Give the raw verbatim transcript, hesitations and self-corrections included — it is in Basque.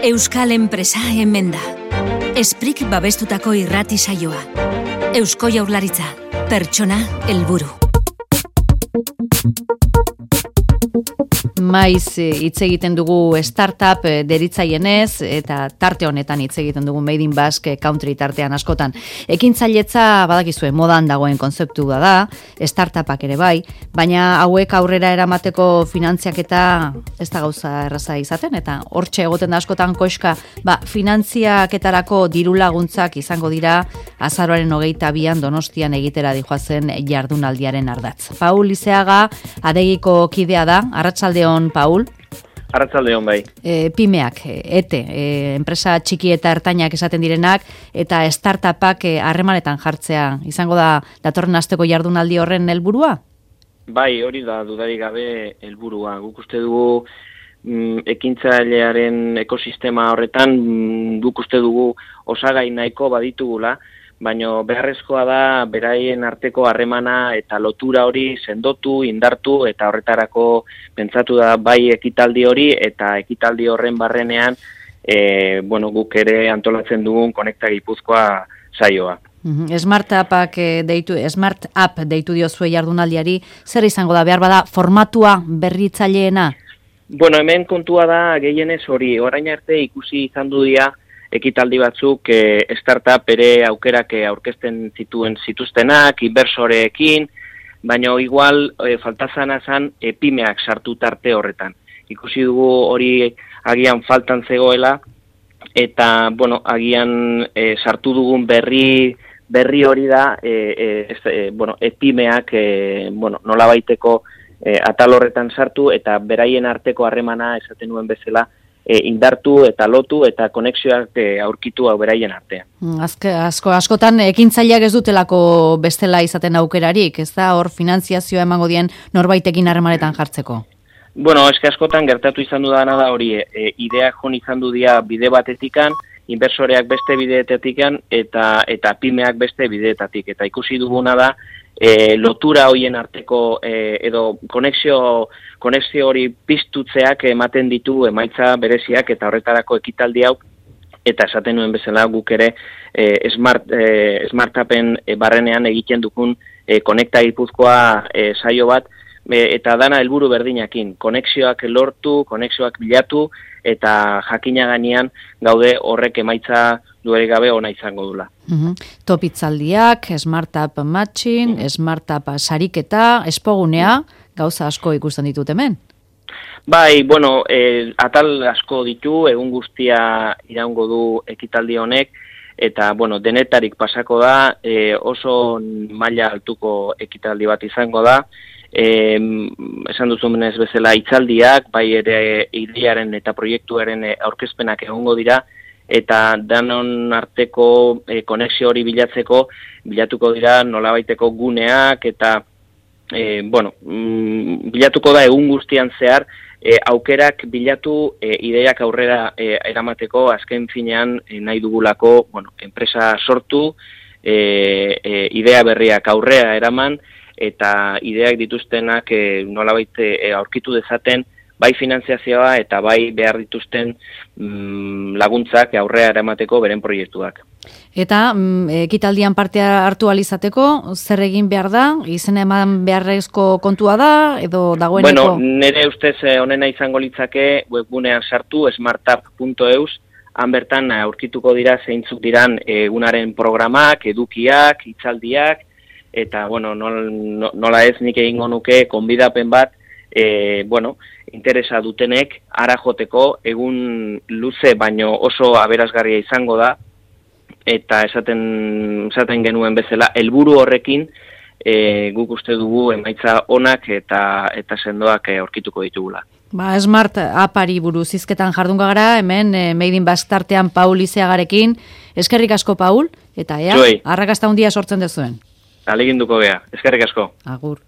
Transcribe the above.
Euskal enpresa hemen da. Esprik babestutako irrati saioa. Eusko Jaurlaritza, pertsona helburu. Maiz hitz egiten dugu startup deritzaienez eta tarte honetan hitz egiten dugu Made in Basque Country tartean askotan. Ekintzailetza badakizue modan dagoen kontzeptua da, startupak ere bai, baina hauek aurrera eramateko finantziaketa ez da gauza erraza izaten eta hortxe egoten da askotan koska, ba finantziaketarako diru laguntzak izango dira azaroaren hogeita bian Donostian egitera dijoazen jardunaldiaren ardatz. Paul Lizeaga adegiko kidea da, arratsaldeon Paul. Arratsaldeon bai. E, Pimeak, ete, e, enpresa txiki eta ertainak esaten direnak, eta startupak harremanetan jartzea. Izango da datorren asteko jardunaldi horren helburua? Bai, hori da dudarik gabe helburua. Guk uste dugu mm, ekintzailearen ekosistema horretan mm, guk uste dugu osagai nahiko baditugula, baina beharrezkoa da beraien arteko harremana eta lotura hori sendotu, indartu eta horretarako pentsatu da bai ekitaldi hori eta ekitaldi horren barrenean e, bueno, guk ere antolatzen dugun Konekta Gipuzkoa saioa. Mm-hmm. Smart Appak deitu, Smart App deitu diozue jardunaldiari, zer izango da behar bada formatua berritzaileena? Bueno, hemen kontua da gehienez hori, orain arte ikusi izan du dira ekitaldi batzuk e, startup ere aukerak aurkezten zituen zituztenak, inbersoreekin, baina igual e, faltazana zan e, pimeak sartu tarte horretan. Ikusi dugu hori agian faltan zegoela, eta bueno, agian e, sartu dugun berri berri hori da e, e, e, bueno, e, pimeak e, bueno, nolabaiteko e, atal horretan sartu, eta beraien arteko harremana esaten nuen bezala, E, indartu eta lotu eta konexioak e, aurkitu hau beraien artean. Azke, asko, askotan ekintzaileak ez dutelako bestela izaten aukerarik, ez da hor finantziazioa emango dien norbaitekin harremanetan jartzeko? Bueno, eske askotan gertatu izan dudana da hori, e, ideak jon izan du dira bide batetikan, inbersoreak beste bideetatik eta eta pimeak beste bideetatik, eta ikusi duguna da E, lotura hoien arteko e, edo konexio, konexio hori piztutzeak ematen ditu emaitza bereziak eta horretarako ekitaldi hau, eta esaten nuen bezala guk ere e, smart, e, Startupen e, barrenean egiten dukun e, Konekta Gipuzkoa e, saio bat, e, eta dana helburu berdinakin, konexioak lortu, konexioak bilatu, eta jakina gainean gaude horrek emaitza duerik gabe ona izango dula. Mm-hmm. Topitzaldiak, Smartup Matching, mm-hmm. Smartup sariketa, espogunea, gauza asko ikusten ditut hemen. Bai, bueno, e, atal asko ditu, egun guztia iraungo du ekitaldi honek, eta bueno, denetarik pasako da, e, oso maila altuko ekitaldi bat izango da. E, esan duzumenez bezala hitzaldiak, bai ere idearen eta proiektuaren aurkezpenak egongo dira, eta danon arteko e, konexio hori bilatzeko, bilatuko dira nolabaiteko guneak, eta e, bueno, mm, bilatuko da egun guztian zehar, e, aukerak bilatu e, ideiak aurrera e, eramateko, azken finean e, nahi dugulako, bueno, enpresa sortu, e, e, idea berriak aurrera eraman, eta ideak dituztenak e, nolabait e, aurkitu dezaten, bai finantziazioa eta bai behar dituzten mm, laguntzak aurrera eramateko beren proiektuak. Eta mm, ekitaldian parte hartu alizateko, zer egin behar da? Izena eman beharrezko kontua da, edo dagoeneko? Bueno, nire ustez honena izango litzake webgunean sartu, smartup punto eus, han bertan aurkituko dira zeintzuk diran egunaren programak, edukiak, hitzaldiak, eta bueno, nola, nola ez nik egingo nuke konbidapen bat, e, bueno, interesa dutenek ara joteko, egun luze baino oso aberasgarria izango da, eta esaten, esaten genuen bezala, helburu horrekin e, guk uste dugu emaitza onak eta eta sendoak aurkituko ditugula. Ba, Smart Appari buruz hizketan jardungo gara, hemen e, Made in Basque tartean Paul Lizeagarekin. Eskerrik asko, Paul, eta ea, arrakasta handia sortzen dezuen. Aleginduko gea, eskerrik asko. Agur.